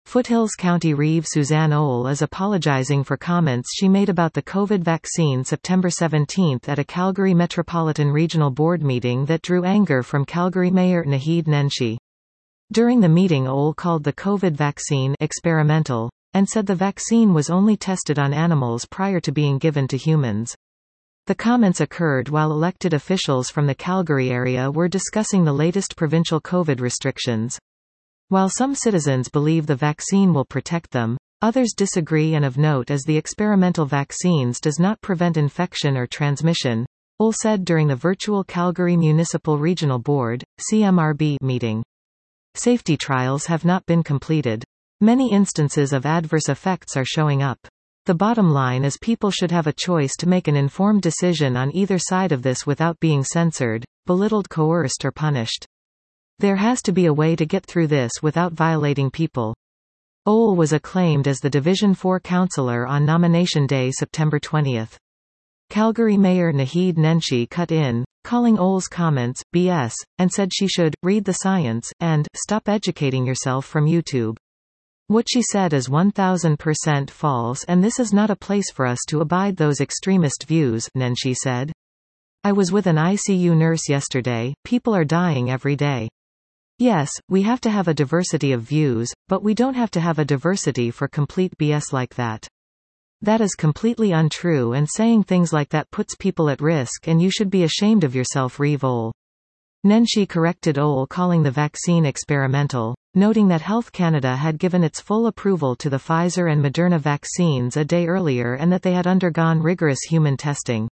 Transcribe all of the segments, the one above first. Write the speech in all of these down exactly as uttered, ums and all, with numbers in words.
Foothills County Reeve Suzanne Ohl is apologizing for comments she made about the COVID vaccine September seventeenth at a Calgary Metropolitan Regional Board meeting that drew anger from Calgary Mayor Naheed Nenshi. During the meeting, Ohl called the COVID vaccine experimental, and said the vaccine was only tested on animals prior to being given to humans. The comments occurred while elected officials from the Calgary area were discussing the latest provincial COVID restrictions. While some citizens believe the vaccine will protect them, others disagree, and of note is the experimental vaccines does not prevent infection or transmission, Ohl said during the virtual Calgary Municipal Regional Board (C M R B) meeting. Safety trials have not been completed. Many instances of adverse effects are showing up. The bottom line is people should have a choice to make an informed decision on either side of this without being censored, belittled, coerced or punished. There has to be a way to get through this without violating people. Ohl was acclaimed as the Division four councillor on nomination day September twentieth. Calgary Mayor Naheed Nenshi cut in, calling Ohl's comments B S, and said she should read the science and stop educating yourself from YouTube. What she said is one thousand percent false, and this is not a place for us to abide those extremist views, Nenshi said. I was with an I C U nurse yesterday. People are dying every day. Yes, we have to have a diversity of views, but we don't have to have a diversity for complete B S like that. That is completely untrue, and saying things like that puts people at risk, and you should be ashamed of yourself, Reeve Ohl. Nenshi corrected Ohl calling the vaccine experimental, noting that Health Canada had given its full approval to the Pfizer and Moderna vaccines a day earlier and that they had undergone rigorous human testing.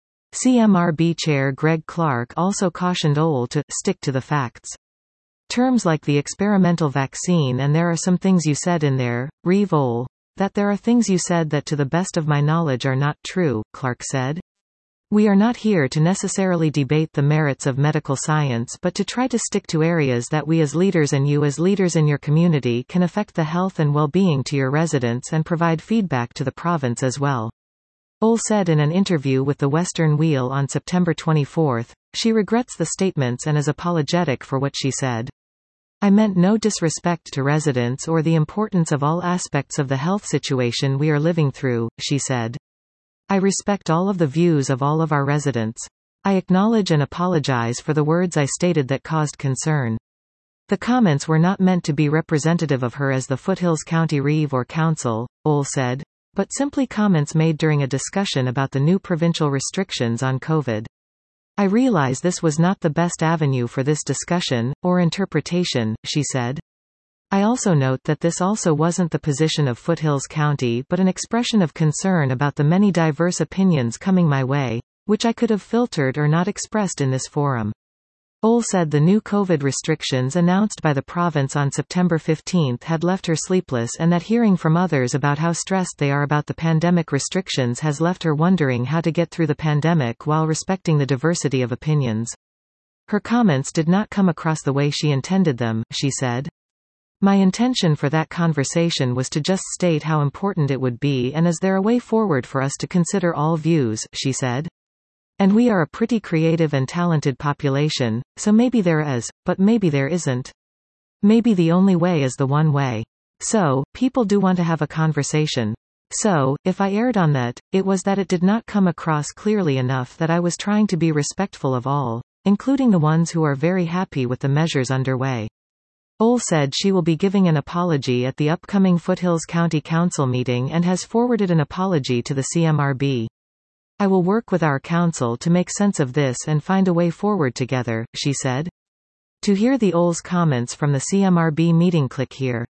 C M R B Chair Greg Clark also cautioned Ohl to stick to the facts. Terms like the experimental vaccine and there are some things you said in there, Reeve Ohl, that there are things you said that to the best of my knowledge are not true, Clark said. We are not here to necessarily debate the merits of medical science but to try to stick to areas that we as leaders and you as leaders in your community can affect the health and well-being to your residents and provide feedback to the province as well. Ohl said in an interview with the Western Wheel on September twenty-fourth, she regrets the statements and is apologetic for what she said. I meant no disrespect to residents or the importance of all aspects of the health situation we are living through, she said. I respect all of the views of all of our residents. I acknowledge and apologize for the words I stated that caused concern. The comments were not meant to be representative of her as the Foothills County Reeve or Council, Ohl said, but simply comments made during a discussion about the new provincial restrictions on COVID. I realize this was not the best avenue for this discussion, or interpretation, she said. I also note that this also wasn't the position of Foothills County but an expression of concern about the many diverse opinions coming my way, which I could have filtered or not expressed in this forum. Ohl said the new COVID restrictions announced by the province on September fifteenth had left her sleepless and that hearing from others about how stressed they are about the pandemic restrictions has left her wondering how to get through the pandemic while respecting the diversity of opinions. Her comments did not come across the way she intended them, she said. My intention for that conversation was to just state how important it would be and is there a way forward for us to consider all views, she said. And we are a pretty creative and talented population, so maybe there is, but maybe there isn't. Maybe the only way is the one way. So, people do want to have a conversation. So, if I erred on that, it was that it did not come across clearly enough that I was trying to be respectful of all, including the ones who are very happy with the measures underway. Ohl said she will be giving an apology at the upcoming Foothills County Council meeting and has forwarded an apology to the C M R B. I will work with our council to make sense of this and find a way forward together, she said. To hear the Ohl's comments from the C M R B meeting, click here.